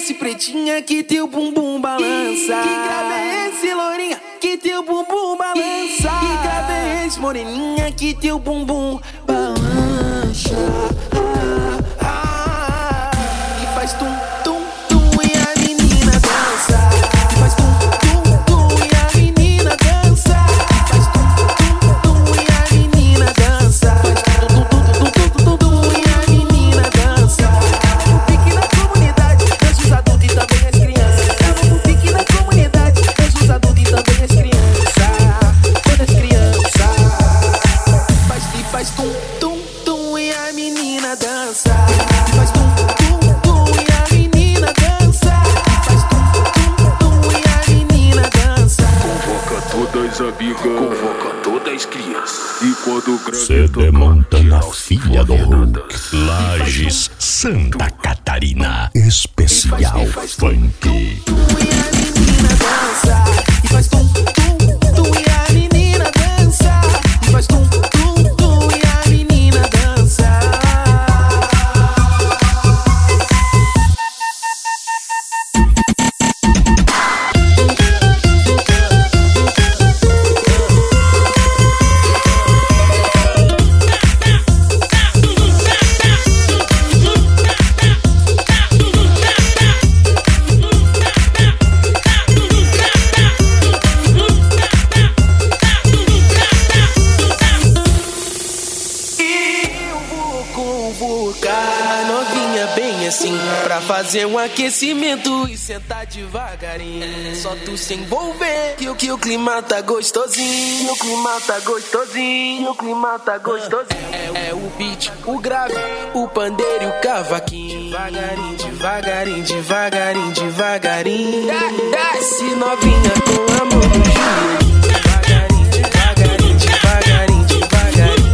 esse, pretinha, que teu bumbum balança? Que grave é esse, lourinha, que teu bumbum balança? Que grave é esse, moreninha, que teu bumbum balança? E faz tum, tum, tum e a menina dança. E faz tum, tum, tum e a menina dança. E faz tum, tum, tum e a menina dança. Faz tum, tum, tum, tum, tum, tum e a menina dança. É um pique na comunidade, dança os adultos e também as crianças. É um pique na comunidade, dança os adultos e também as crianças. Todas as crianças. Faz tum, tum, tum e a menina dança. Faz tum, tum, tum e a menina dança. Faz tum, tum, tum e a menina dança. Convoca todas as amigas, convoca todas as crianças. E quando o grande CD Montana, filha do Hulk, Lages, Santa Catarina, especial funk. E a menina dança. E faz tum, tum, tum e a menina dança. E faz tum, tum, tum e a menina dança. Convocar novinha bem assim, pra fazer um aquecimento e sentar devagarinho. Só tu se envolver que o clima tá gostosinho. O clima tá gostosinho. O clima tá gostosinho. É o beat, o grave, o pandeiro e o cavaquinho. Devagarinho, devagarinho, devagarinho, devagarinho. Desce novinha com amor no joelho. Devagarinho, devagarinho, devagarinho, devagarinho.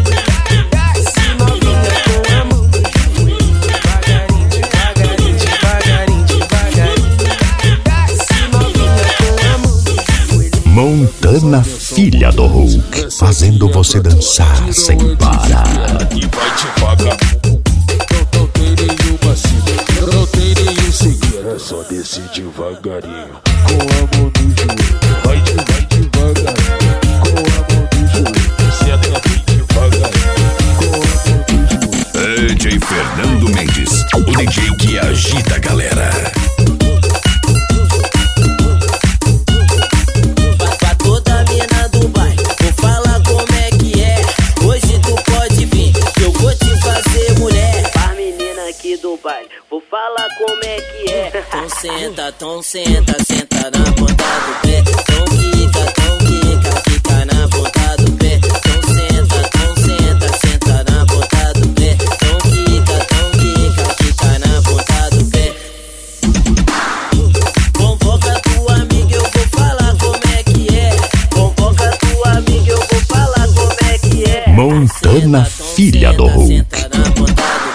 Montana, filha do Hulk, fazendo você dançar sem parar. e vai devagar. Não terei uma cima, não terei seguir. É só descer devagarinho, com a mão no joelho. Vai devagarinho, com a mão no joelho. Senta bem devagarinho, com a mão no joelho. DJ Fernando Mendes, o DJ que agita a galera. Vou falar como é que é. Então senta, senta na ponta do pé. Então quica na ponta do pé. Então senta, senta na ponta do pé. Então quica na ponta do pé. Convoca tua amiga, eu vou falar como é que é. Convoca tua amiga, eu vou falar como é que é. Montana, filha do Hulk. Senta na ponta do pé.